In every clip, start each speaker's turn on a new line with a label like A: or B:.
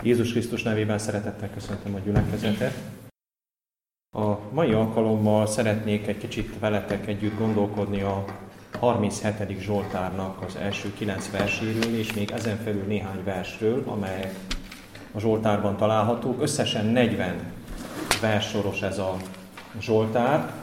A: Jézus Krisztus nevében szeretettel köszöntöm a gyülekezetet. A mai alkalommal szeretnék egy kicsit veletek együtt gondolkodni a 37. Zsoltárnak az első 9 verséről, és még ezen felül néhány versről, amelyek a Zsoltárban találhatók. Összesen 40 verssoros ez a Zsoltár.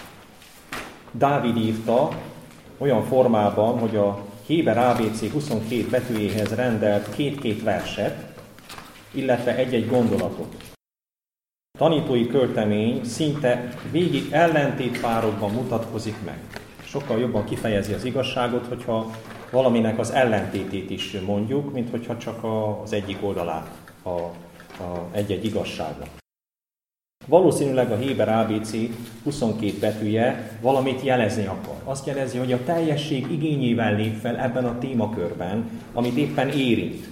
A: Dávid írta olyan formában, hogy a Héber ABC 22 betűjéhez rendelt két-két verset, illetve egy-egy gondolatot. Tanítói költemény szinte végig ellentétpárokban mutatkozik meg. Sokkal jobban kifejezi az igazságot, hogyha valaminek az ellentétét is mondjuk, mint hogyha csak az egyik oldalát egy-egy igazságnak. Valószínűleg a Héber ABC 22 betűje valamit jelezni akar. Azt jelezi, hogy a teljesség igényével lép fel ebben a témakörben, amit éppen érint.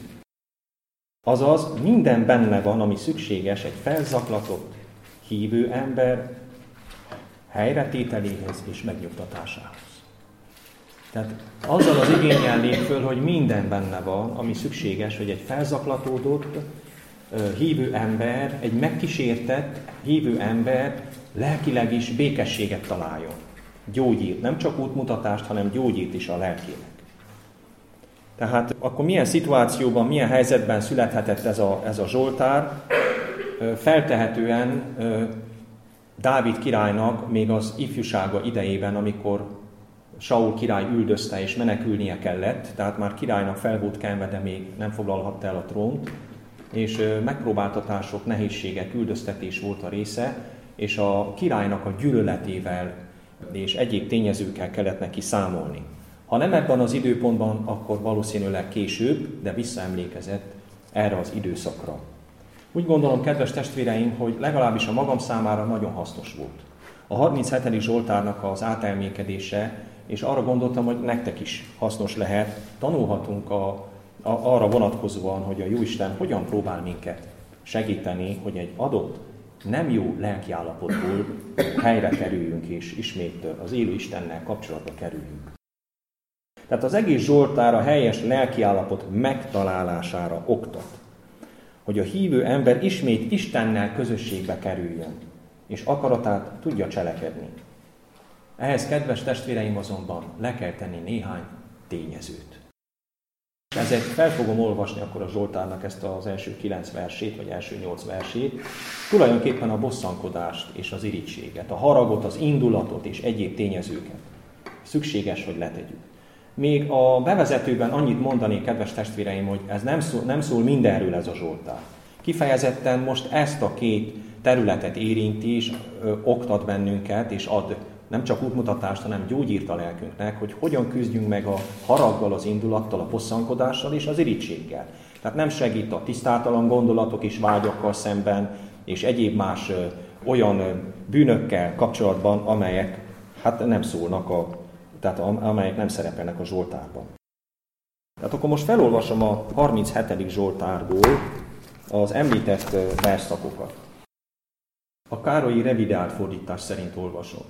A: Azaz minden benne van, ami szükséges egy felzaklatott, hívő ember helyretételéhez és megnyugtatásához. Tehát azzal az igénnyel lép föl, hogy minden benne van, ami szükséges, hogy egy felzaklatódott, hívő ember, egy megkísértett hívő ember lelkileg is békességet találjon. Gyógyírt, nem csak útmutatást, hanem gyógyírt is a lelkének. Tehát akkor milyen szituációban, milyen helyzetben születhetett ez a Zsoltár? Feltehetően Dávid királynak még az ifjúsága idejében, amikor Saul király üldözte és menekülnie kellett, tehát már királynak fel volt kelve, de még nem foglalhatta el a trónt, és megpróbáltatások, nehézségek, üldöztetés volt a része, és a királynak a gyűlöletével és egyéb tényezőkkel kellett neki számolni. Ha nem ebben az időpontban, akkor valószínűleg később, de visszaemlékezett erre az időszakra. Úgy gondolom, kedves testvéreim, hogy legalábbis a magam számára nagyon hasznos volt. A 37. Zsoltárnak az átelmékedése, és arra gondoltam, hogy nektek is hasznos lehet. Tanulhatunk arra vonatkozóan, hogy a Jóisten hogyan próbál minket segíteni, hogy egy adott, nem jó lelkiállapotból helyre kerüljünk, és ismét az élő Istennel kapcsolatba kerüljünk. Tehát az egész Zsoltár a helyes lelkiállapot megtalálására oktat, hogy a hívő ember ismét Istennel közösségbe kerüljön, és akaratát tudja cselekedni. Ehhez, kedves testvéreim, azonban le kell tenni néhány tényezőt. Ezért fel fogom olvasni akkor a Zsoltárnak ezt az első 9 versét, vagy első 8 versét, tulajdonképpen a bosszankodást és az irigységet, a haragot, az indulatot és egyéb tényezőket. Szükséges, hogy letegyük. Még a bevezetőben annyit mondanék, kedves testvéreim, hogy ez nem szól mindenről ez a Zsoltár. Kifejezetten most ezt a két területet érinti, és oktat bennünket, és ad nem csak útmutatást, hanem gyógyírt a lelkünknek, hogy hogyan küzdjünk meg a haraggal, az indulattal, a bosszankodással és az irigységgel. Tehát nem segít a tisztátalan gondolatok és vágyakkal szemben, és egyéb más olyan bűnökkel kapcsolatban, amelyek nem szólnak tehát amelyek nem szerepelnek a Zsoltárban. Tehát akkor most felolvasom a 37. Zsoltárból az említett versszakokat. A Károlyi revideált fordítás szerint olvasom.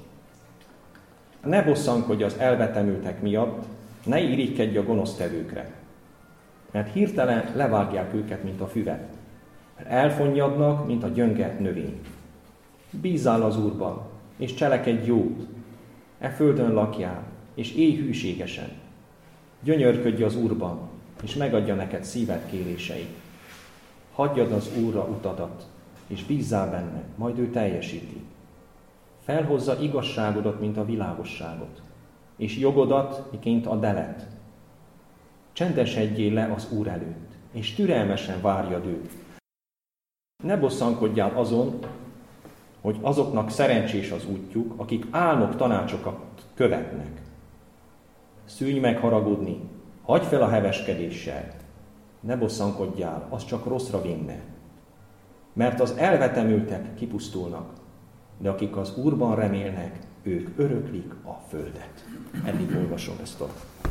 A: Ne bosszankodj az elvetemültek miatt, ne irigykedj a gonosztevőkre, mert hirtelen levágják őket, mint a füvet, mert elfonnyadnak, mint a gyönge növény. Bízzál az Úrban, és cselekedj jót, e földön lakjál, és élj hűségesen. Gyönyörködj az Úrban, és megadja neked szíved kéréseit. Hagyjad az Úrra utadat, és bízzál benne, majd ő teljesíti. Felhozza igazságodat, mint a világosságot, és jogodat, miként a delet. Csendesedjél le az Úr előtt, és türelmesen várjad őt. Ne bosszankodjál azon, hogy azoknak szerencsés az útjuk, akik álnok tanácsokat követnek. Szűnj meg haragudni, hagyd fel a heveskedéssel, ne bosszankodjál, az csak rosszra vinne. Mert az elvetemültek kipusztulnak, de akik az Úrban remélnek, ők öröklik a földet. Eddig olvasom ezt a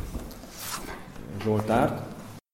A: Zsoltárt.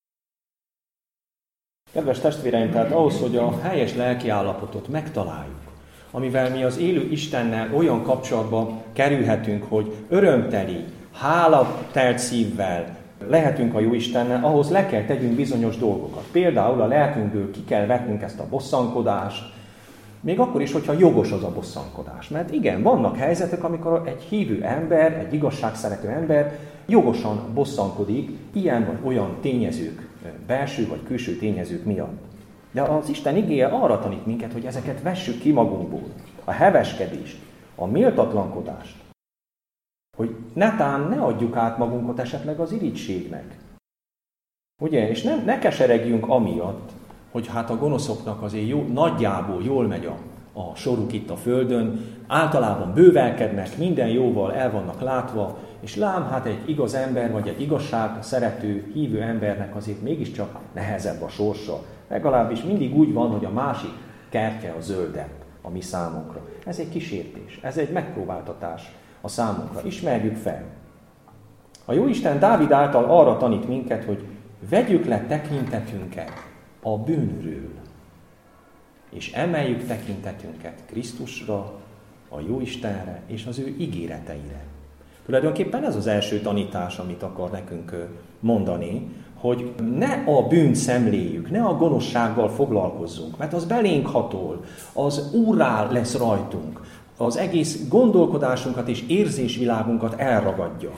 A: Kedves testvéreim, tehát ahhoz, hogy a helyes lelkiállapotot megtaláljuk, amivel mi az élő Istennel olyan kapcsolatba kerülhetünk, hogy örömteli, hálatelt szívvel lehetünk a Jóistennel, ahhoz le kell tegyünk bizonyos dolgokat. Például a lelkünkből ki kell vetnünk ezt a bosszankodást, még akkor is, hogyha jogos az a bosszankodás. Mert igen, vannak helyzetek, amikor egy hívő ember, egy igazságszerető ember jogosan bosszankodik ilyen vagy olyan tényezők, belső vagy külső tényezők miatt. De az Isten igéje arra tanít minket, hogy ezeket vessük ki magunkból. A heveskedést, a méltatlankodást. Hogy netán ne adjuk át magunkat esetleg az irigységnek. Ugye? És ne keseregjünk amiatt, hogy hát a gonoszoknak azért nagyjából jól megy a soruk itt a földön, általában bővelkednek, minden jóval el vannak látva, és lám, hát egy igaz ember, vagy egy igazság szerető, hívő embernek azért mégiscsak nehezebb a sorsa. Legalábbis mindig úgy van, hogy a másik kertje a zöldebb a mi számunkra. Ez egy kísértés, ez egy megpróbáltatás a számunkra. Ismerjük fel. A Jóisten Dávid által arra tanít minket, hogy vegyük le tekintetünket a bűnről, és emeljük tekintetünket Krisztusra, a Jóistenre és az ő ígéreteire. Tulajdonképpen ez az első tanítás, amit akar nekünk mondani, hogy ne a bűnt szemléljük, ne a gonoszsággal foglalkozzunk, mert az belénk hatol, az úrrá lesz rajtunk, az egész gondolkodásunkat és érzésvilágunkat elragadja.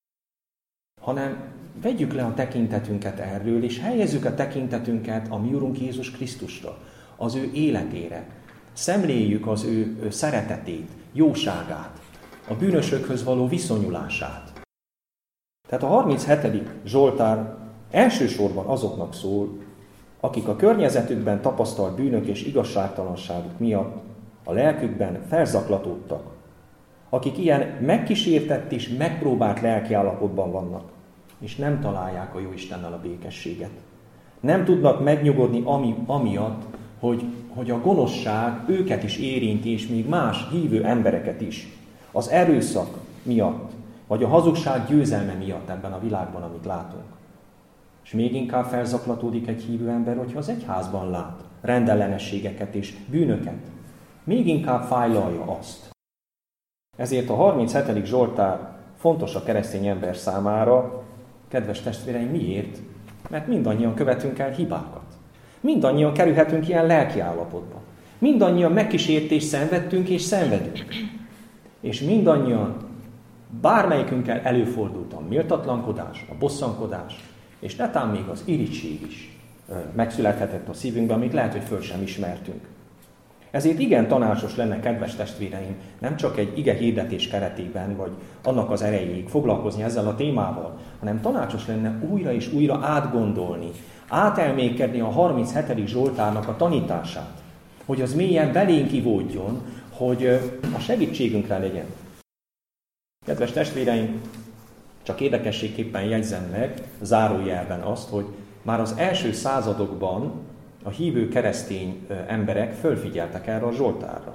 A: Hanem vegyük le a tekintetünket erről, és helyezzük a tekintetünket a mi Urunk Jézus Krisztusra, az ő életére. Szemléljük az ő szeretetét, jóságát, a bűnösökhöz való viszonyulását. Tehát a 37. Zsoltár elsősorban azoknak szól, akik a környezetükben tapasztalt bűnök és igazságtalanságuk miatt a lelkükben felzaklatódtak, akik ilyen megkísértett és megpróbált lelkiállapotban vannak, és nem találják a Jóistennel a békességet. Nem tudnak megnyugodni amiatt, hogy a gonoszság őket is érinti, és még más hívő embereket is. Az erőszak miatt, vagy a hazugság győzelme miatt ebben a világban, amit látunk. És még inkább felzaklatódik egy hívő ember, hogyha az egyházban lát rendellenességeket és bűnöket. Még inkább fájlalja azt. Ezért a 37. Zsoltár fontos a keresztény ember számára. Kedves testvéreim, miért? Mert mindannyian követünk el hibákat. Mindannyian kerülhetünk ilyen lelkiállapotba. Mindannyian megkísértést szenvedtünk és szenvedünk. És mindannyian, bármelyikünkkel előfordult a méltatlankodás, a bosszankodás, és netán még az irigység is megszülethetett a szívünkben, amit lehet, hogy föl sem ismertünk. Ezért igen tanácsos lenne, kedves testvéreim, nem csak egy ige hirdetés keretében, vagy annak az erejéig foglalkozni ezzel a témával, hanem tanácsos lenne újra és újra átgondolni, átelmékedni a 37. Zsoltárnak a tanítását, hogy az mélyen belénk ivódjon, hogy a segítségünkre legyen. Kedves testvéreim, csak érdekességképpen jegyzem meg zárójelben azt, hogy már az első századokban a hívő keresztény emberek fölfigyeltek erre a Zsoltárra.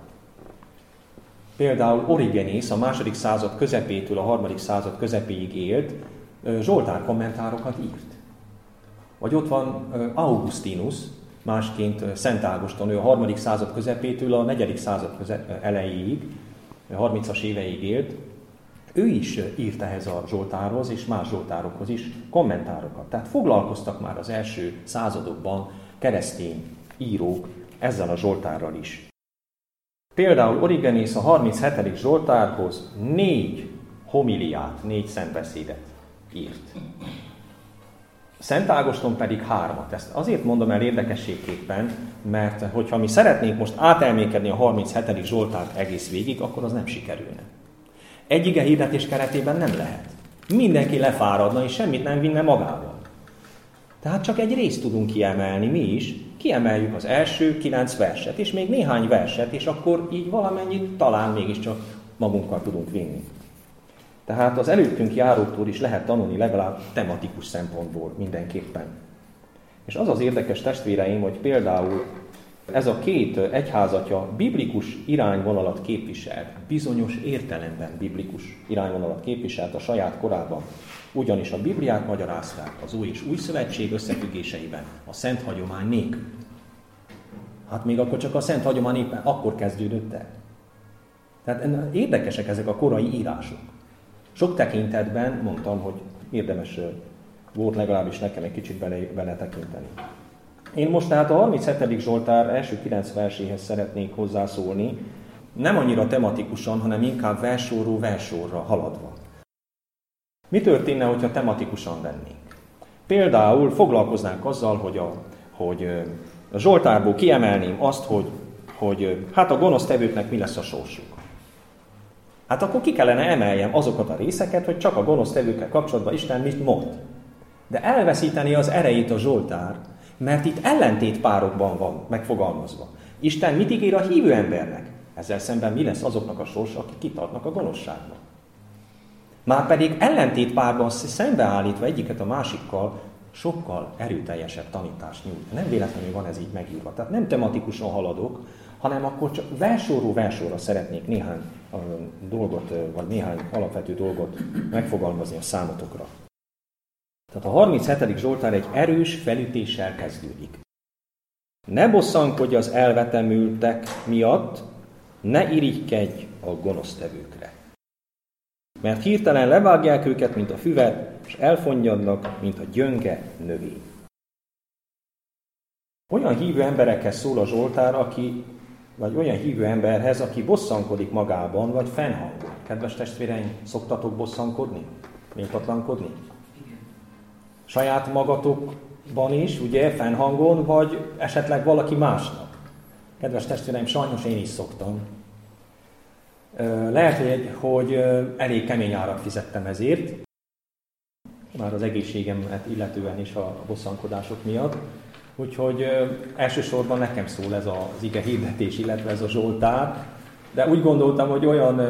A: Például Origenész a II. Század közepétől a III. Század közepéig élt, Zsoltár kommentárokat írt. Vagy ott van Augustinus, másként Szent Ágoston, ő a III. Század közepétől a IV. Század elejéig, 30-as éveig élt. Ő is írt ehhez a Zsoltárhoz és más Zsoltárokhoz is kommentárokat. Tehát foglalkoztak már az első századokban keresztény írók ezzel a Zsoltárral is. Például Origenész a 37. Zsoltárhoz 4 homiliát, 4 szentbeszédet írt. Szent Ágoston pedig 3-at. Ezt azért mondom el érdekességképpen, mert hogyha mi szeretnénk most átelmékedni a 37. Zsoltárt egész végig, akkor az nem sikerülne. Egy ige hirdetés keretében nem lehet. Mindenki lefáradna, és semmit nem vinne magával. Tehát csak egy részt tudunk kiemelni, mi is. Kiemeljük az első 9 verset, és még néhány verset, és akkor így valamennyit talán mégiscsak magunkkal tudunk vinni. Tehát az előttünk járóktól is lehet tanulni legalább tematikus szempontból mindenképpen. És az az érdekes, testvéreim, hogy például ez a két egyházatja biblikus irányvonalat képviselt, bizonyos értelemben biblikus irányvonalat képviselt a saját korában. Ugyanis a Bibliát magyarázták az Új és Új Szövetség összefüggéseiben a Szent Hagyomány nélkül. Hát még akkor csak a Szent Hagyomány éppen akkor kezdődött el. Tehát érdekesek ezek a korai írások. Sok tekintetben mondtam, hogy érdemes volt legalábbis nekem egy kicsit bele tekinteni. Én most tehát a 37. Zsoltár első 9 verséhez szeretnék hozzászólni, nem annyira tematikusan, hanem inkább verssorról versorra haladva. Mi történne, hogyha tematikusan vennénk? Például foglalkoznánk azzal, hogy a Zsoltárból kiemelném azt, hogy hát a gonosztevőknek mi lesz a sorsuk. Hát akkor ki kellene emeljem azokat a részeket, hogy csak a gonosztevőkkel kapcsolatban Isten mit mond. De elveszíteni az erejét a Zsoltár, mert itt ellentétpárokban van megfogalmazva. Isten mit ígér a hívő embernek? Ezzel szemben mi lesz azoknak a sorsa, akik kitartnak a gonoszságban? Márpedig ellentétpárban szembeállítva egyiket a másikkal sokkal erőteljesebb tanítást nyújt. Nem véletlenül van ez így megírva. Tehát nem tematikusan haladok, hanem akkor csak versorról versorra szeretnék néhány dolgot, vagy néhány alapvető dolgot megfogalmazni a számotokra. Tehát a 37. Zsoltár egy erős felütéssel kezdődik. Ne bosszankodj az elvetemültek miatt, ne irigykedj a gonosztevőkre. Mert hirtelen levágják őket, mint a füvet, és elfonnyadnak, mint a gyönge növény. Olyan hívő emberekhez szól a Zsoltár, vagy olyan hívő emberhez, aki bosszankodik magában, vagy fennhangol. Kedves testvéreim, szoktatok bosszankodni? Méltatlankodni? Saját magatokban is, ugye, fennhangon, vagy esetleg valaki másnak. Kedves testvéreim, sajnos én is szoktam. Lehet, hogy elég kemény árat fizettem ezért, már az egészségemet illetően is a bosszankodások miatt. Úgyhogy elsősorban nekem szól ez az ige hirdetés, illetve ez a Zsoltár, de úgy gondoltam, hogy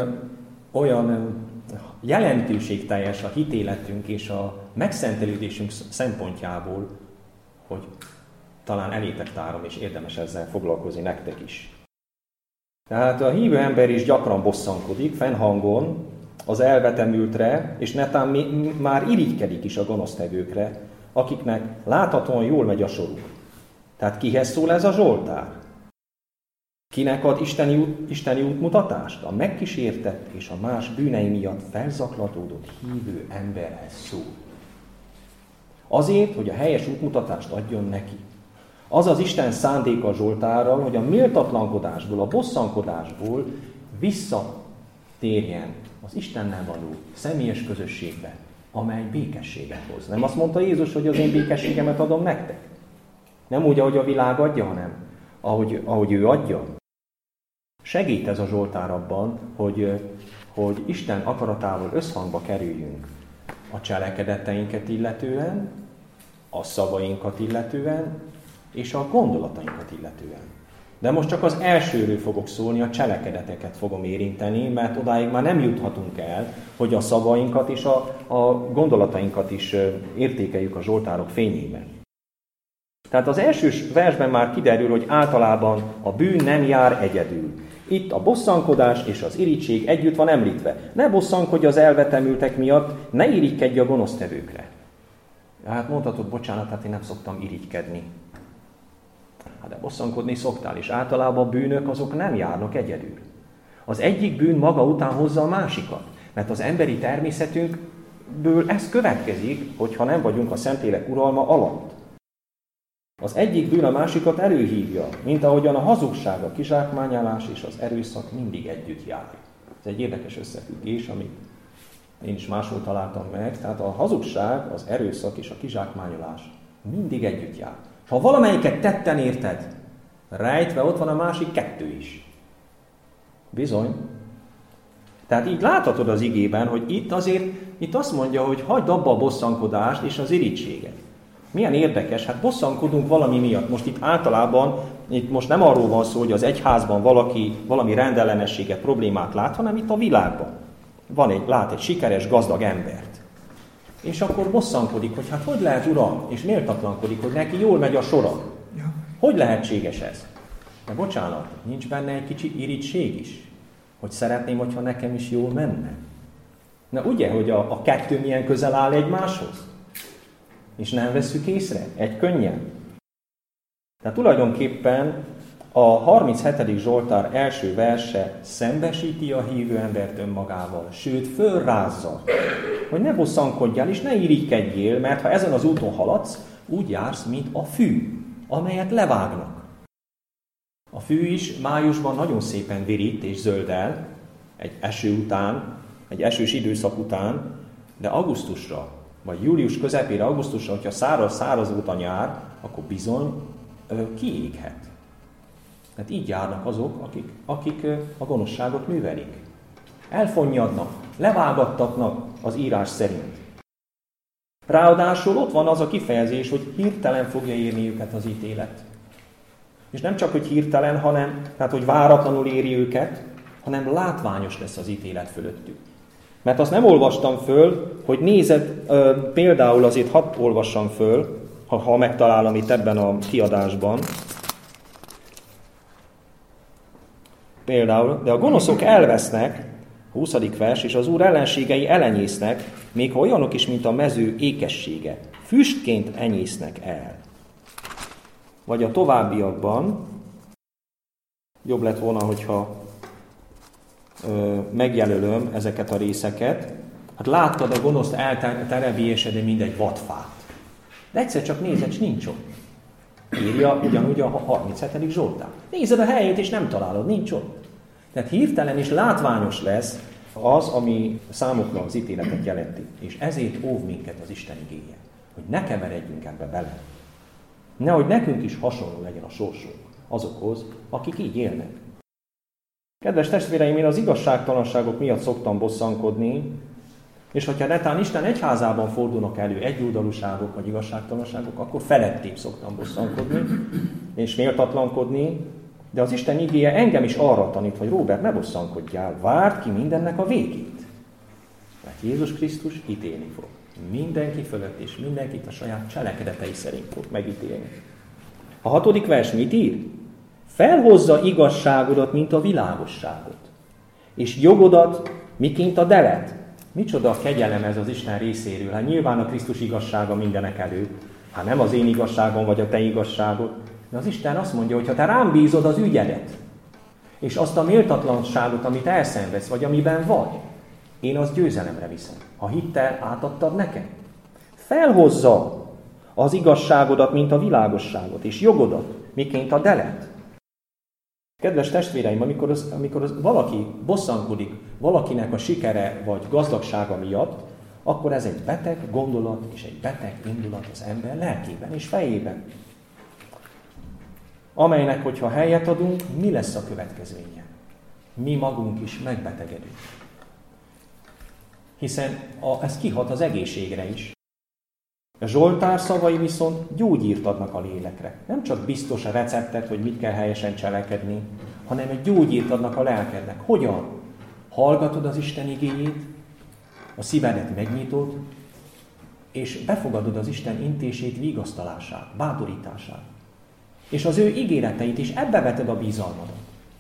A: olyan jelentőségteljes a hitéletünk és a megszentelődésünk szempontjából, hogy talán elétek tárom, és érdemes ezzel foglalkozni nektek is. Tehát a hívő ember is gyakran bosszankodik, fennhangon az elvetemültre, és netán már irigykedik is a gonosztevőkre, akiknek láthatóan jól megy a soruk. Tehát kihez szól ez a Zsoltár? Kinek ad isteni útmutatást? A megkísértett és a más bűnei miatt felzaklatódott hívő emberhez szól. Azért, hogy a helyes útmutatást adjon neki. Az az Isten szándéka a Zsoltárral, hogy a méltatlankodásból, a bosszankodásból visszatérjen az Istennel való személyes közösségbe, amely békességet hoz. Nem azt mondta Jézus, hogy az én békességemet adom nektek? Nem úgy, ahogy a világ adja, hanem ahogy ő adja. Segít ez a Zsoltár abban, hogy Isten akaratával összhangba kerüljünk a cselekedeteinket illetően, a szavainkat illetően, és a gondolatainkat illetően. De most csak az elsőről fogok szólni, a cselekedeteket fogom érinteni, mert odáig már nem juthatunk el, hogy a szavainkat és a gondolatainkat is értékeljük a Zsoltárok fényében. Tehát az első versben már kiderül, hogy általában a bűn nem jár egyedül. Itt a bosszankodás és az irigység együtt van említve. Ne bosszankodj az elvetemültek miatt, ne irigykedj a gonosztevőkre. Hát mondhatod, bocsánat, hát én nem szoktam irigykedni. Hát de bosszankodni szoktál, és általában a bűnök azok nem járnak egyedül. Az egyik bűn maga után hozza a másikat, mert az emberi természetünkből ez következik, hogyha nem vagyunk a Szentlélek uralma alatt. Az egyik bűn a másikat előhívja, mint ahogyan a hazugság, a kizsákmányolás és az erőszak mindig együtt jár. Ez egy érdekes összefüggés, amit én is máshol találtam meg. Tehát a hazugság, az erőszak és a kizsákmányolás mindig együtt jár. Ha valamelyiket tetten érted, rejtve ott van a másik kettő is. Bizony. Tehát így láthatod az igében, hogy itt azt mondja, hogy hagyd abba a bosszankodást és az irigységet. Milyen érdekes, hát bosszankodunk valami miatt. Most itt általában, itt most nem arról van szó, hogy az egyházban valaki valami rendellenességet, problémát lát, hanem itt a világban. Lát egy sikeres, gazdag embert. És akkor bosszankodik, hogy hát hogy lehet, Uram, és méltatlankodik, hogy neki jól megy a sora. Hogy lehetséges ez? De bocsánat, nincs benne egy kicsi irigység is? Hogy szeretném, hogyha nekem is jól menne? Na ugye, hogy a kettő milyen közel áll egymáshoz? És nem vesszük észre? Egy könnyen. Tehát tulajdonképpen A 37. Zsoltár első verse szembesíti a hívő embert önmagával, sőt fölrázza, hogy ne bosszankodjál és ne irigykedjél, mert ha ezen az úton haladsz, úgy jársz, mint a fű, amelyet levágnak. A fű is májusban nagyon szépen virít és zöldel, egy eső után, egy esős időszak után, de augusztusra, vagy július közepére, augusztusra, hogyha száraz volt a nyár, akkor bizony kiéghet. Tehát így járnak azok, akik a gonoszságot művelik. Elfonnyadnak, levágattatnak az írás szerint. Ráadásul ott van az a kifejezés, hogy hirtelen fogja érni őket az ítélet. És nem csak, hogy hirtelen, tehát hogy váratlanul éri őket, hanem látványos lesz az ítélet fölöttük. Mert azt nem olvastam föl, hogy nézed, például azért hadd olvassam föl, ha megtalálom itt ebben a kiadásban. Például, de a gonoszok elvesznek, 20. vers, és az Úr ellenségei elenyésznek, még ha olyanok is, mint a mező ékessége. Füstként enyésznek el. Vagy a továbbiakban, jobb lett volna, hogyha megjelölöm ezeket a részeket. Hát láttad a gonoszt elterebélyesed, mint egy vadfát. De egyszer csak nézed, és nincs ott. Írja ugyanúgy a 37. Zsoltár. Nézed a helyét, és nem találod, nincs ott. Tehát hirtelen is látványos lesz az, ami számukra az ítéletet jelenti. És ezért óv minket az Isten igéje, hogy ne keveredjünk ebbe bele. Nehogy nekünk is hasonló legyen a sorsunk azokhoz, akik így élnek. Kedves testvéreim, én az igazságtalanságok miatt szoktam bosszankodni, és hogyha netán Isten egyházában fordulnak elő egyoldalúságok vagy igazságtalanságok, akkor felettébb szoktam bosszankodni, és méltatlankodni, de az Isten igéje engem is arra tanít, hogy Róbert, ne bosszankodjál, várd ki mindennek a végét. Mert Jézus Krisztus ítélni fog. Mindenki fölött és mindenkit a saját cselekedetei szerint fog megítélni. A 6. vers mit ír? Felhozza igazságodat, mint a világosságot, és jogodat, miként a delet. Micsoda a kegyelem ez az Isten részéről? Hát nyilván a Krisztus igazsága mindenek előtt. Hát nem az én igazságom vagy a te igazságod. De az Isten azt mondja, hogy ha te rám bízod az ügyedet, és azt a méltatlanságot, amit elszenvedsz, vagy amiben vagy, én azt győzelemre viszem. Ha hittel átadtad nekem. Felhozza az igazságodat, mint a világosságot, és jogodat, miként a delet. Kedves testvéreim, amikor valaki bosszankodik valakinek a sikere vagy gazdagsága miatt, akkor ez egy beteg gondolat és egy beteg indulat az ember lelkében és fejében. Amelynek, hogyha helyet adunk, mi lesz a következménye? Mi magunk is megbetegedünk. Hiszen ez kihat az egészségre is. A Zsoltár szavai viszont gyógyírt adnak a lélekre. Nem csak biztos a receptet, hogy mit kell helyesen cselekedni, hanem egy gyógyírt adnak a lelkednek. Hogyan? Hallgatod az Isten igéjét, a szívedet megnyitod, és befogadod az Isten intését, vigasztalását, bátorítását. És az ő ígéreteit is, ebbe veted a bizalmadat.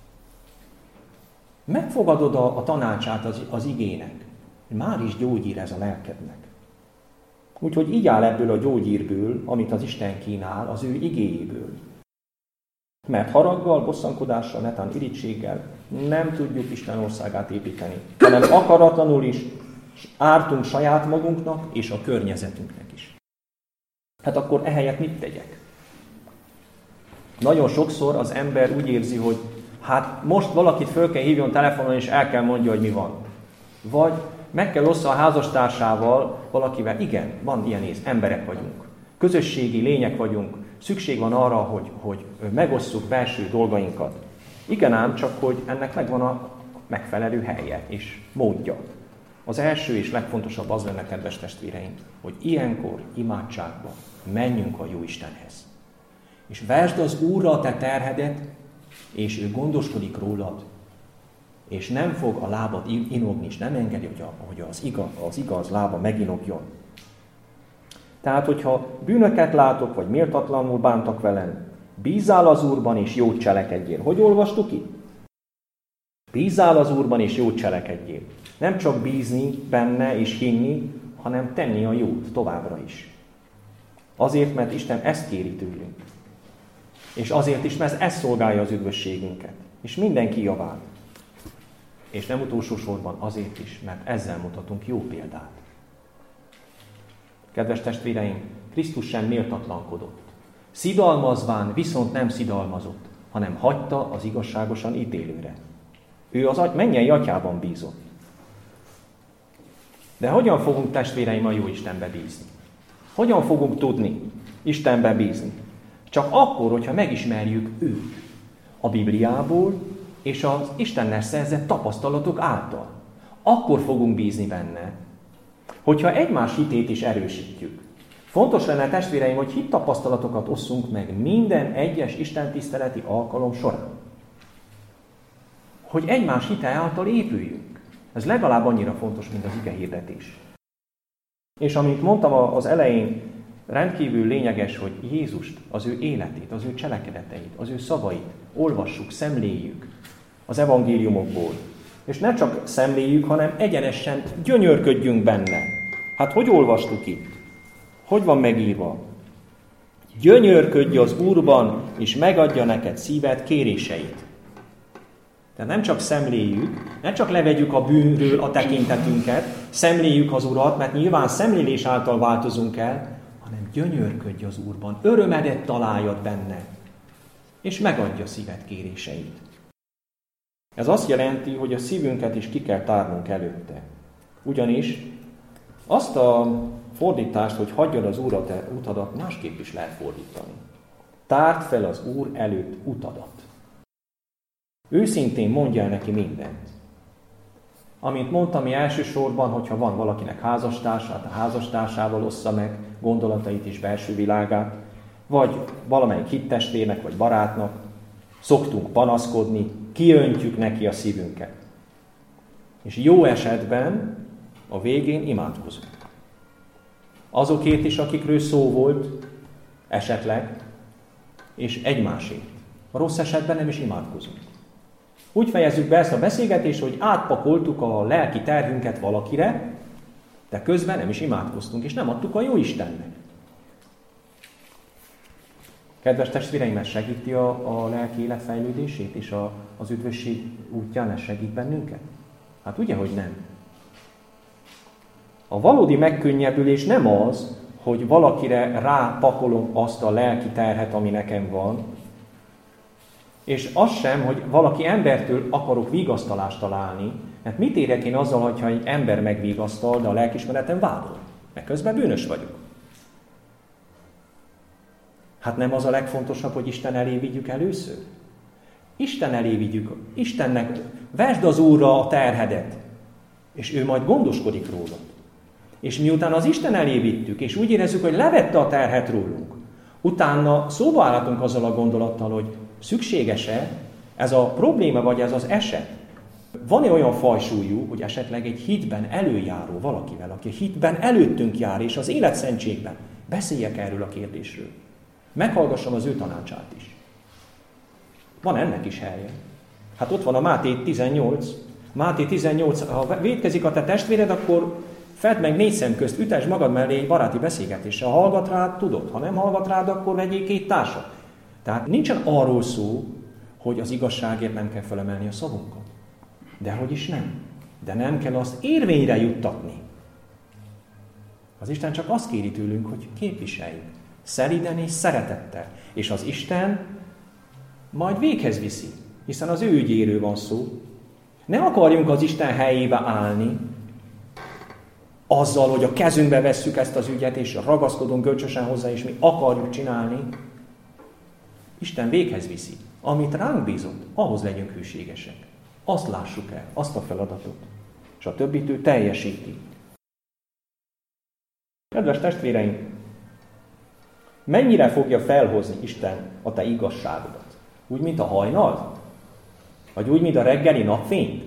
A: Megfogadod a tanácsát az igének. Már is gyógyír ez a lelkednek. Úgyhogy így áll ebből a gyógyírből, amit az Isten kínál, az ő igéjéből. Mert haraggal, bosszankodással, netán irigységgel nem tudjuk Isten országát építeni, hanem akaratlanul is ártunk saját magunknak és a környezetünknek is. Hát akkor ehelyett mit tegyek? Nagyon sokszor az ember úgy érzi, hogy hát most valakit föl kell hívjon telefonon, és el kell mondja, hogy mi van. Vagy meg kell ossza a házastársával valakivel. Igen, van ilyen emberek vagyunk. Közösségi lények vagyunk. Szükség van arra, hogy megosszuk belső dolgainkat. Igen ám, csak hogy ennek megvan a megfelelő helye és módja. Az első és legfontosabb az lenne, kedves testvéreim, hogy ilyenkor imádságban menjünk a Jóistenhez. És versd az Úrra a te terhedet, és ő gondoskodik rólad. És nem fog a lábad inogni, és nem engedi, hogy az igaz lába meginogjon. Tehát, hogyha bűnöket látok, vagy méltatlanul bántak velem, bízzál az Úrban, és jót cselekedjél. Hogy olvastuk itt? Bízzál az Úrban, és jót cselekedjél. Nem csak bízni benne és hinni, hanem tenni a jót továbbra is. Azért, mert Isten ezt kéri tőlünk. És azért is, mert ez szolgálja az üdvösségünket. És mindenki javát. És nem utolsó sorban azért is, mert ezzel mutatunk jó példát. Kedves testvéreim, Krisztus sem méltatlankodott. Szidalmazván viszont nem szidalmazott, hanem hagyta az igazságosan ítélőre. Ő az mennyei atyában bízott. De hogyan fogunk, testvéreim, a jó Istenbe bízni? Hogyan fogunk tudni Istenbe bízni? Csak akkor, hogyha megismerjük őt a Bibliából és az Istennel szerzett tapasztalatok által. Akkor fogunk bízni benne, hogyha egymás hitét is erősítjük. Fontos lenne, testvéreim, hogy hittapasztalatokat osszunk meg minden egyes istentiszteleti alkalom során. Hogy egymás hite által épüljünk. Ez legalább annyira fontos, mint az igehirdetés. És amint mondtam az elején, rendkívül lényeges, hogy Jézust, az ő életét, az ő cselekedeteit, az ő szavait olvassuk, szemléljük az evangéliumokból. És ne csak szemléljük, hanem egyenesen gyönyörködjünk benne. Hát hogy olvastuk itt? Hogy van megírva? Gyönyörködj az Úrban, és megadja neked szíved kéréseit. Tehát nem csak szemléljük, nem csak levegyük a bűnről a tekintetünket, szemléljük az Urat, mert nyilván szemlélés által változunk el, hanem gyönyörködj az Úrban, örömedet találjad benne, és megadja szíved kéréseit. Ez azt jelenti, hogy a szívünket is ki kell tárnunk előtte. Ugyanis azt a fordítást, hogy hagyjad az Úr a te utadat, másképp is lehet fordítani. Tárd fel az Úr előtt utadat. Őszintén mondjál neki mindent. Amint mondtam, mi elsősorban, hogyha van valakinek házastársa, a házastársával ossza meg gondolatait és belső világát, vagy valamelyik hittestvérnek vagy barátnak, szoktunk panaszkodni, kiöntjük neki a szívünket. És jó esetben a végén imádkozunk. Azokért is, akikről szó volt, esetleg, és egymásért. A rossz esetben nem is imádkozunk. Úgy fejezzük be ezt a beszélgetést, hogy átpakoltuk a lelki terhünket valakire, de közben nem is imádkoztunk, és nem adtuk a jó Istennek. Kedves testvéreim, ez segíti a lelki élet fejlődését, és az üdvösség útján ez segít bennünket? Hát ugye, hogy nem. A valódi megkönnyebbülés nem az, hogy valakire rápakolom azt a lelki terhet, ami nekem van, és az sem, hogy valaki embertől akarok vigasztalást találni, mert mit érek én azzal, hogyha egy ember megvigasztal, de a lelkiismeretem vádol? Mert közben bűnös vagyok. Hát nem az a legfontosabb, hogy Isten elé vigyük először? Isten elé vigyük. Istennek vesd az Úrra a terhedet, és ő majd gondoskodik rólad. És miután az Isten elé vittük, és úgy érezzük, hogy levette a terhet rólunk, utána szóba állhatunk azzal a gondolattal, hogy szükséges-e ez a probléma, vagy ez az eset. Van-e olyan fajsúlyú, hogy esetleg egy hitben előjáró valakivel, aki hitben előttünk jár, és az életszentségben beszéljek erről a kérdésről. Meghallgassam az ő tanácsát is. Van ennek is helye. Hát ott van a Máté 18. Máté 18, ha vétkezik a te testvéred, akkor fedd meg 4 szem közt, ütes magad mellé egy baráti beszélgetéssel. Ha hallgat rád, tudod. Ha nem hallgat rád, akkor vegyél 2 társat. Tehát nincsen arról szó, hogy az igazságért nem kell felemelni a szavunkat. Dehogy is nem. De nem kell azt érvényre juttatni. Az Isten csak azt kéri tőlünk, hogy képviseljük. Szelíden és szeretettel. És az Isten majd véghez viszi. Hiszen az ő ügyéről van szó. Ne akarjunk az Isten helyébe állni, azzal, hogy a kezünkbe vesszük ezt az ügyet, és ragaszkodunk gölcsösen hozzá, és mi akarjuk csinálni. Isten véghez viszi. Amit ránk bízott, ahhoz legyünk hűségesek. Azt lássuk el, azt a feladatot. És a többit ő teljesíti. Kedves testvéreim, mennyire fogja felhozni Isten a te igazságodat? Úgy, mint a hajnalt? Vagy úgy, mint a reggeli napfényt?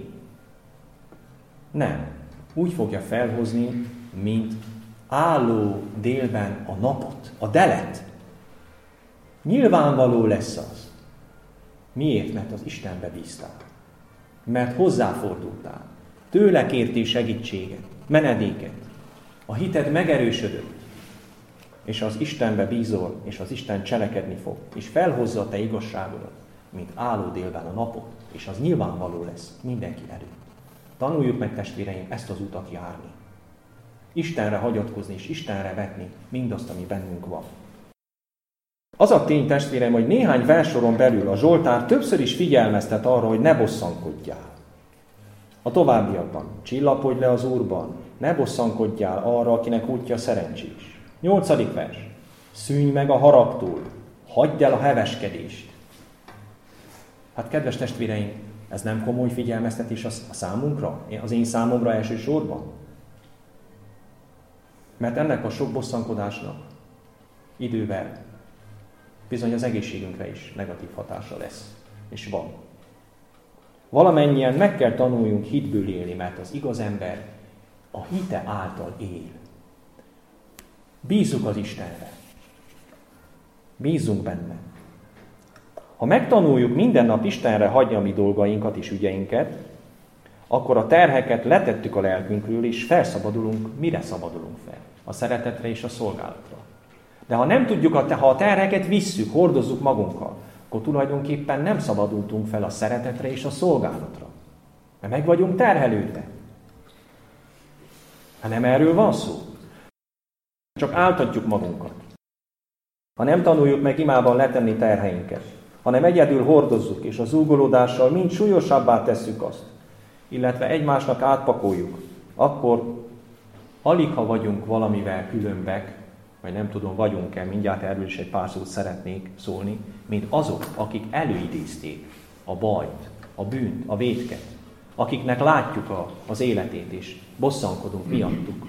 A: Nem. Úgy fogja felhozni, mint álló délben a napot, a delet. Nyilvánvaló lesz az. Miért? Mert az Istenbe bíztál. Mert hozzáfordultál. Tőle kértél segítséget, menedéket. A hited megerősödött. és az Istenbe bízol, és az Isten cselekedni fog, és felhozza a te igazságodat, mint álló délben a napot, és az nyilvánvaló lesz mindenki előtt. Tanuljuk meg, testvéreim, ezt az utat járni. Istenre hagyatkozni, és Istenre vetni mindazt, ami bennünk van. Az a tény, testvéreim, hogy néhány versoron belül a Zsoltár többször is figyelmeztet arra, hogy ne bosszankodjál. A továbbiakban, csillapodj le az Úrban, ne bosszankodjál arra, akinek útja szerencsés. 8. vers. Szűnj meg a haragtól, hagyd el a heveskedést. Hát, kedves testvéreim, ez nem komoly figyelmeztetés a számunkra, az én számomra elsősorban? Mert ennek a sok bosszankodásnak idővel bizony az egészségünkre is negatív hatása lesz, és van. Valamennyien meg kell tanuljunk hitből élni, mert az igaz ember a hite által él. Bízzuk az Istenre. Bízzunk benne. Ha megtanuljuk minden nap Istenre hagyni a mi dolgainkat és ügyeinket, akkor a terheket letettük a lelkünkről, és felszabadulunk. Mire szabadulunk fel? A szeretetre és a szolgálatra. De ha nem tudjuk, ha a terheket visszük, hordozzuk magunkkal, akkor tulajdonképpen nem szabadultunk fel a szeretetre és a szolgálatra. Mert meg vagyunk terhelődve. Hát nem erről van szó. Csak áltatjuk magunkat. Ha nem tanuljuk meg imában letenni terheinket, hanem egyedül hordozzuk, és a zúgolódással mind súlyosabbá tesszük azt, illetve egymásnak átpakoljuk, akkor aligha vagyunk valamivel különbek, vagy nem tudom, vagyunk-e, mindjárt erről is egy pár szót szeretnék szólni, mint azok, akik előidézték a bajt, a bűnt, a vétket, akiknek látjuk az életét, és bosszankodunk miattuk.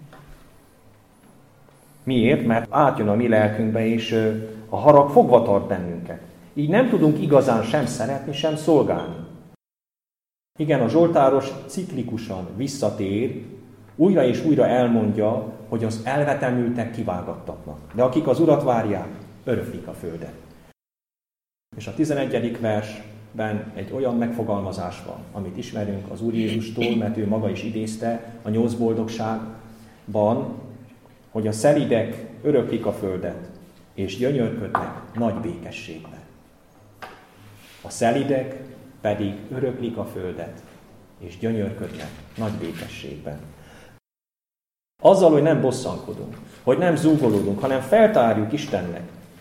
A: Miért? Mert átjön a mi lelkünkbe, és a harag fogva tart bennünket. Így nem tudunk igazán sem szeretni, sem szolgálni. Igen, a zsoltáros ciklikusan visszatér, újra és újra elmondja, hogy az elvetemültek kivágattatnak. De akik az Urat várják, öröklik a földet. És a 11. versben egy olyan megfogalmazás van, amit ismerünk az Úr Jézustól, mert ő maga is idézte a 8 boldogságban, hogy a szelídek öröklik a földet, és gyönyörködnek nagy békességben. A szelídek pedig öröklik a földet, és gyönyörködnek nagy békességben. Azzal, hogy nem bosszankodunk, hogy nem zúgolódunk, hanem feltárjuk Istennek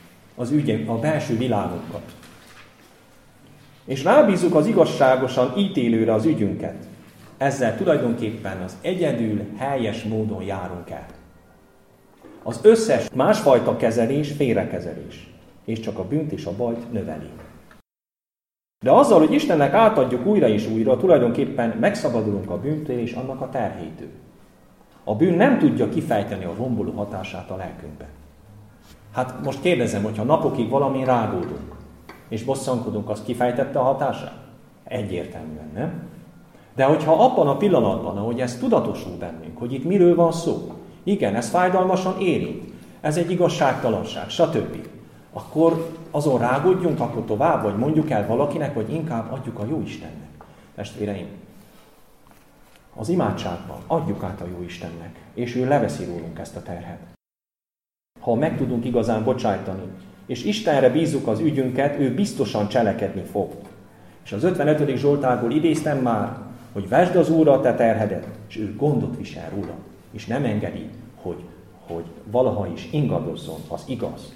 A: a belső világunkat. És rábízzuk az igazságosan ítélőre az ügyünket. Ezzel tulajdonképpen az egyedül helyes módon járunk el. Az összes másfajta kezelés félrekezelés, és csak a bűnt és a bajt növeli. De azzal, hogy Istennek átadjuk újra és újra, tulajdonképpen megszabadulunk a bűntől és annak a terhétől. A bűn nem tudja kifejteni a romboló hatását a lelkünkben. Hát most kérdezem, hogyha napokig valamin rágódunk, és bosszankodunk, az kifejtette a hatását? Egyértelműen, nem? De hogyha abban a pillanatban, ahogy ez tudatosul bennünk, hogy itt miről van szó, igen, ez fájdalmasan érint, ez egy igazságtalanság, stb., akkor azon rágódjunk, akkor tovább, vagy mondjuk el valakinek, vagy inkább adjuk a Jóistennek. Testvéreim, az imádságban adjuk át a Jóistennek, és ő leveszi rólunk ezt a terhet. Ha meg tudunk igazán bocsájtani, és Istenre bízzuk az ügyünket, ő biztosan cselekedni fog. És az 55. Zsoltárból idéztem már, hogy vesd az Úrra a te terhedet, és ő gondot visel róla, és nem engedi, hogy valaha is ingadozzon, az igaz.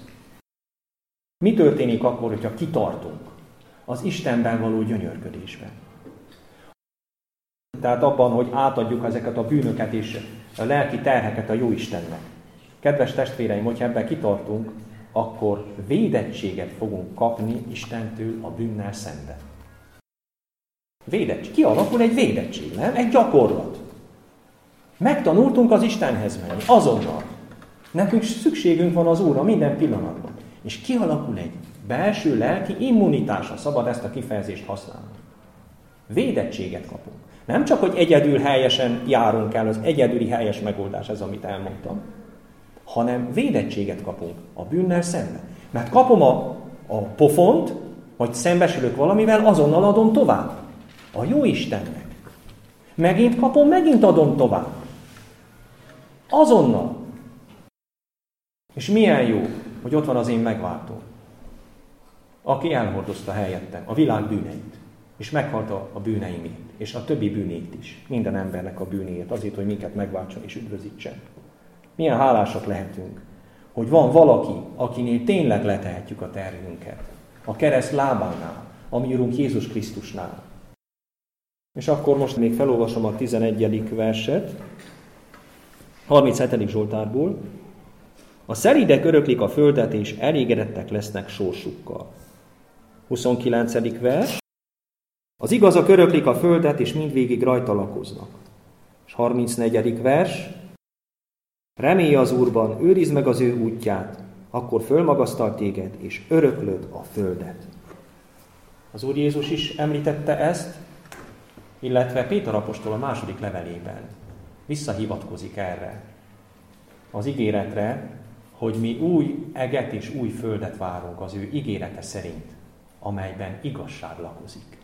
A: Mi történik akkor, hogyha kitartunk az Istenben való gyönyörködésben? Tehát abban, hogy átadjuk ezeket a bűnöket és a lelki terheket a Jóistennek. Kedves testvéreim, hogyha ebben kitartunk, akkor védettséget fogunk kapni Istentől a bűnnel szemben. Védettség. Kialakul egy védettség, nem? Egy gyakorlat. Megtanultunk az Istenhez menni, azonnal. Nekünk szükségünk van az Úrra minden pillanatban. És kialakul egy belső lelki immunitás, ha szabad ezt a kifejezést használni. Védettséget kapunk. Nem csak, hogy egyedül helyesen járunk el, az egyedüli helyes megoldás, ez amit elmondtam, hanem védettséget kapunk a bűnnel szemben. Mert kapom a pofont, vagy szembesülök valamivel, azonnal adom tovább. A Jóistennek. Megint kapom, megint adom tovább. Azonnal. És milyen jó, hogy ott van az én megváltóm, aki elhordozta helyettem a világ bűneit, és meghalt a bűneimért, és a többi bűnét is, minden embernek a bűnéért, azért, hogy minket megváltson és üdvözítsen. Milyen hálásak lehetünk, hogy van valaki, akinél tényleg letehetjük a terhünket, a kereszt lábánál, a mi Urunk Jézus Krisztusnál. És akkor most még felolvasom a 11. verset, 37. Zsoltárból. A szelídek öröklik a földet, és elégedettek lesznek sorsukkal. 29. vers. Az igazak öröklik a földet, és mindvégig rajta lakoznak. És 34. vers. Remélj az Úrban, őrizd meg az ő útját, akkor fölmagasztal téged, és öröklöd a földet. Az Úr Jézus is említette ezt, illetve Péter apostol a második levelében visszahivatkozik erre az ígéretre, hogy mi új eget és új földet várunk az ő ígérete szerint, amelyben igazság lakozik.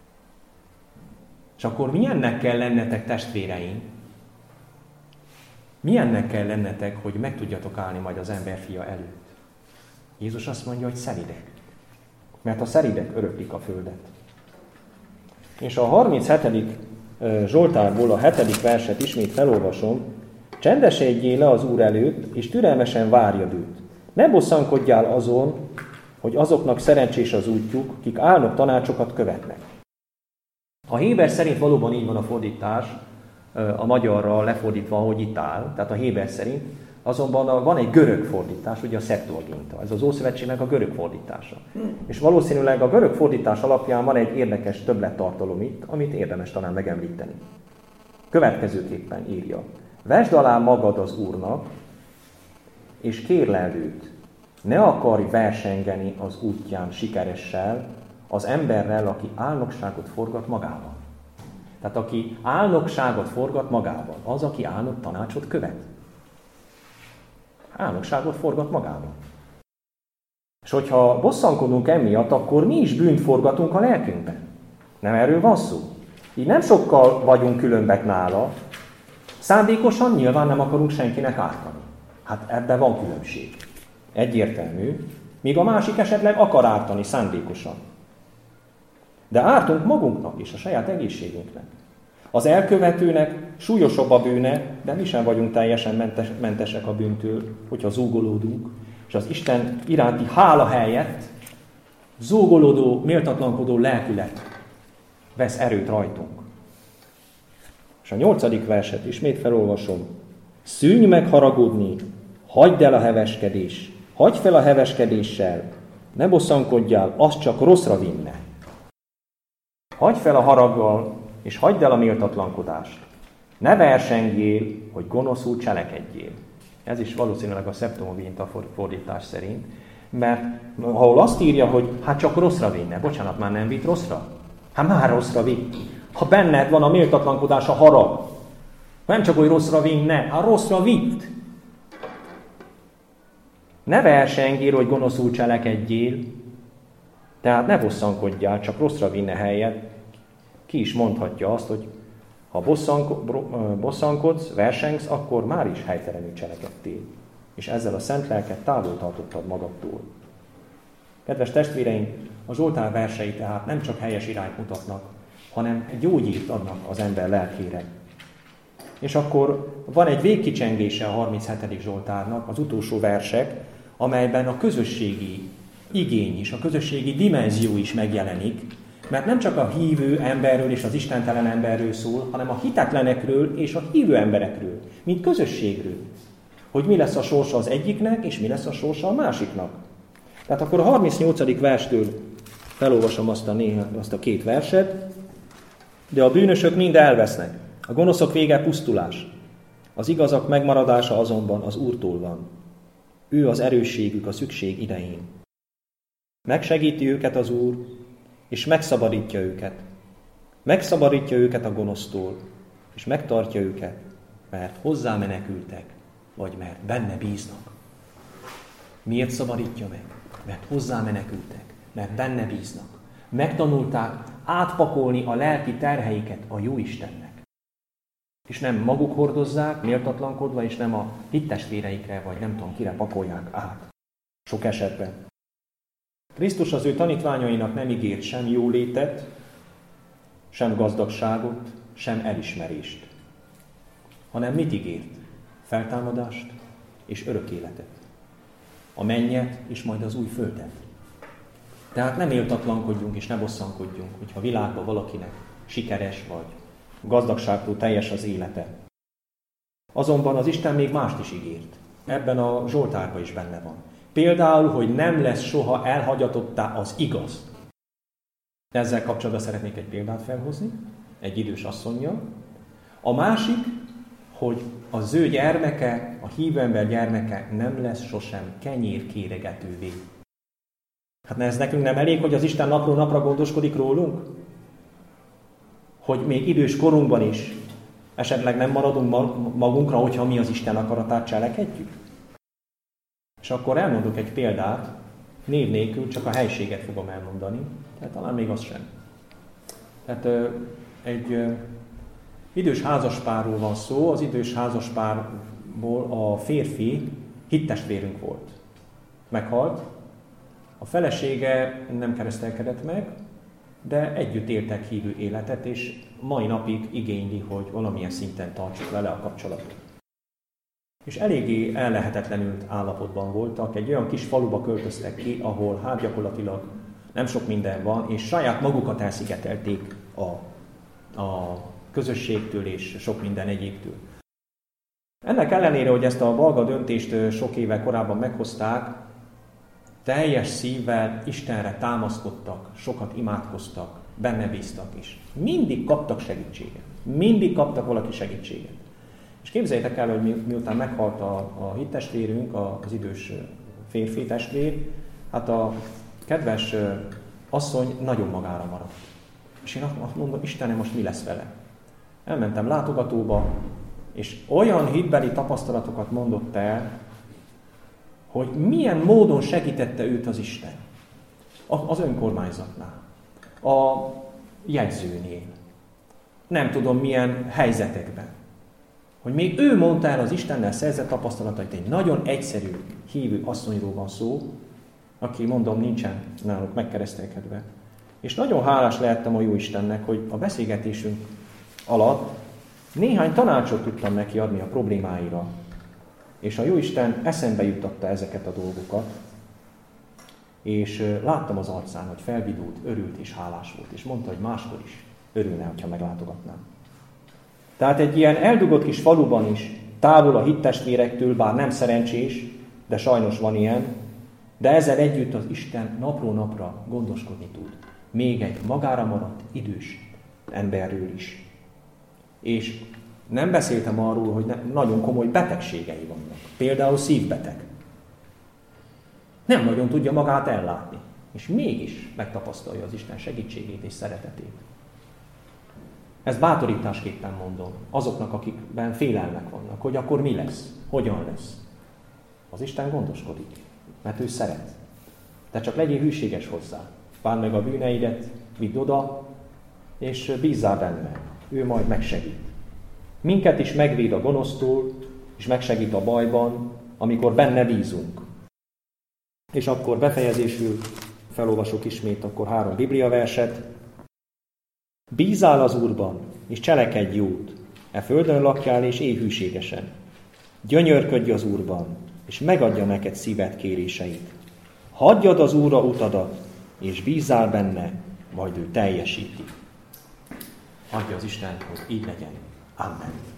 A: És akkor milyennek kell lennetek, testvéreim? Milyennek kell lennetek, hogy meg tudjatok állni majd az emberfia előtt? Jézus azt mondja, hogy szelídek. Mert a szelídek öröklik a földet. És a 37. Zsoltárból a 7. verset ismét felolvasom. Csendesedjél le az Úr előtt, és türelmesen várjad őt. Ne bosszankodjál azon, hogy azoknak szerencsés az útjuk, kik álnok tanácsokat követnek. A Héber szerint valóban így van a fordítás, a magyarra lefordítva, hogy itt áll, tehát a Héber szerint, azonban van egy görög fordítás, ugye a Septuaginta, ez az Ószövetségnek a görög fordítása. És valószínűleg a görög fordítás alapján van egy érdekes többlettartalom itt, amit érdemes talán megemlíteni. Következőképpen írja. Vesd alá magad az Úrnak, és kérleld őt, ne akarj versengeni az útján sikeressel, az emberrel, aki álnokságot forgat magával. Tehát aki álnokságot forgat magával, az, aki álnok tanácsot követ. Álnokságot forgat magával. És hogyha bosszankodunk emiatt, akkor mi is bűnt forgatunk a lelkünkben. Nem erről van szó? Így nem sokkal vagyunk különbek nála, szándékosan nyilván nem akarunk senkinek ártani. Hát ebben van különbség. Egyértelmű, míg a másik esetleg akar ártani szándékosan. De ártunk magunknak is, a saját egészségünknek. Az elkövetőnek súlyosabb a bűne, de mi sem vagyunk teljesen mentesek a bűntől, hogyha zúgolódunk, és az Isten iránti hála helyett zúgolódó, méltatlankodó lelkület vesz erőt rajtunk. És a 8. verset ismét felolvasom. Szűnj meg haragudni, hagyd el a heveskedés, hagyd fel a heveskedéssel, ne bosszankodjál, az csak rosszra vinne. Hagyd fel a haraggal, és hagyd el a méltatlankodást. Ne versengjél, hogy gonoszul cselekedjél. Ez is valószínűleg a Septuaginta fordítás szerint, mert ahol azt írja, hogy hát csak rosszra vinne, bocsánat, már nem vitt rosszra? Hát már rosszra vitt. Ha benned van a méltatlankodás, a harag, nem csak, hogy rosszra vinne, hát rosszra vitt. Ne versengjél, hogy gonoszul cselekedjél, tehát ne bosszankodjál, csak rosszra vinne helyet. Ki is mondhatja azt, hogy ha bosszankodsz, versengsz, akkor már is helytelenül cselekedtél. És ezzel a szent lelket távol tartottad magadtól. Kedves testvéreim, a Zsoltár versei tehát nem csak helyes irányt mutatnak, hanem gyógyírt adnak az ember lelkére. És akkor van egy végkicsengése a 37. Zsoltárnak, az utolsó versek, amelyben a közösségi igény is, a közösségi dimenzió is megjelenik, mert nem csak a hívő emberről és az istentelen emberről szól, hanem a hitetlenekről és a hívő emberekről, mint közösségről. Hogy mi lesz a sorsa az egyiknek, és mi lesz a sorsa a másiknak. Tehát akkor a 38. verstől felolvasom azt a 2 verset. De a bűnösök mind elvesznek, a gonoszok vége pusztulás. Az igazak megmaradása azonban az Úrtól van. Ő az erősségük a szükség idején. Megsegíti őket az Úr, és megszabadítja őket. Megszabadítja őket a gonosztól, és megtartja őket, mert hozzá menekültek, vagy mert benne bíznak. Miért szabadítja meg? Mert hozzá menekültek, mert benne bíznak. Megtanulták átpakolni a lelki terheiket a Jóistennek. És nem maguk hordozzák, méltatlankodva, és nem a hittestvéreikre, vagy nem tudom kire pakolják át. Sok esetben. Krisztus az ő tanítványainak nem ígért sem jólétet, sem gazdagságot, sem elismerést. Hanem mit ígért? Feltámadást és örök életet. A mennyet és majd az új földet. Tehát nem méltatlankodjunk és ne bosszankodjunk, hogyha világban valakinek sikeres vagy gazdagságtól teljes az élete. Azonban az Isten még mást is ígért. Ebben a Zsoltárban is benne van. Például, hogy nem lesz soha elhagyatottá az igaz. Ezzel kapcsolatban szeretnék egy példát felhozni, egy idős asszonnyal. A másik, hogy az ő gyermeke, a hívő ember gyermeke nem lesz sosem kenyérkéregetővé. Hát ez nekünk nem elég, hogy az Isten napról napra gondoskodik rólunk? Hogy még idős korunkban is esetleg nem maradunk magunkra, hogyha mi az Isten akaratát cselekedjük? És akkor elmondok egy példát, név nélkül, csak a helységet fogom elmondani, tehát talán még az sem. Tehát egy idős házaspárról van szó, az idős házaspárból a férfi hittestvérünk volt. Meghalt, a felesége nem keresztelkedett meg, de együtt éltek hívő életet, és mai napig igényli, hogy valamilyen szinten tartsuk vele a kapcsolatot. És eléggé ellehetetlenült állapotban voltak, egy olyan kis faluba költöztek ki, ahol hát gyakorlatilag nem sok minden van, és saját magukat elszigetelték a közösségtől és sok minden egyébtől. Ennek ellenére, hogy ezt a balga döntést sok éve korábban meghozták, teljes szívvel Istenre támaszkodtak, sokat imádkoztak, benne bíztak is. Mindig kaptak segítséget. Mindig kaptak valaki segítséget. És képzeljétek el, hogy miután meghalt a hittestvérünk, az idős férfi testvér, hát a kedves asszony nagyon magára maradt. És én azt mondom, Istenem, most mi lesz vele? Elmentem látogatóba, és olyan hitbeli tapasztalatokat mondott el, hogy milyen módon segítette őt az Isten. Az önkormányzatnál, a jegyzőnél, nem tudom milyen helyzetekben. Hogy még ő mondta el az Istennel szerzett tapasztalatait, egy nagyon egyszerű hívő asszonyról van szó, aki, mondom, nincsen náluk megkeresztelkedve. És nagyon hálás lehettem a Jóistennek, hogy a beszélgetésünk alatt néhány tanácsot tudtam neki adni a problémáira. És a Jóisten eszembe juttatta ezeket a dolgokat, és láttam az arcán, hogy felvidult, örült és hálás volt, és mondta, hogy máskor is örülne, ha meglátogatnám. Tehát egy ilyen eldugott kis faluban is, távol a hittestvérektől, bár nem szerencsés, de sajnos van ilyen, de ezzel együtt az Isten napról napra gondoskodni tud. Még egy magára maradt idős emberről is. És nem beszéltem arról, hogy nagyon komoly betegségei vannak. Például szívbeteg. Nem nagyon tudja magát ellátni. És mégis megtapasztalja az Isten segítségét és szeretetét. Ezt bátorításképpen mondom azoknak, akikben félelmek vannak, hogy akkor mi lesz, hogyan lesz. Az Isten gondoskodik, mert ő szeret. De csak legyél hűséges hozzá. Bánd meg a bűneidet, vidd oda, és bízzál benne. Ő majd megsegít. Minket is megvéd a gonosztól, és megsegít a bajban, amikor benne bízunk. És akkor befejezésül felolvasok ismét akkor 3 bibliaverset. Bízzál az Úrban, és cselekedj jót, e földön lakjál, és élj hűségesen. Gyönyörködj az Úrban, és megadja neked szíved kéréseit. Hagyjad az Úrra utadat, és bízzál benne, majd ő teljesíti. Adja az Isten, hogy így legyen. Amen.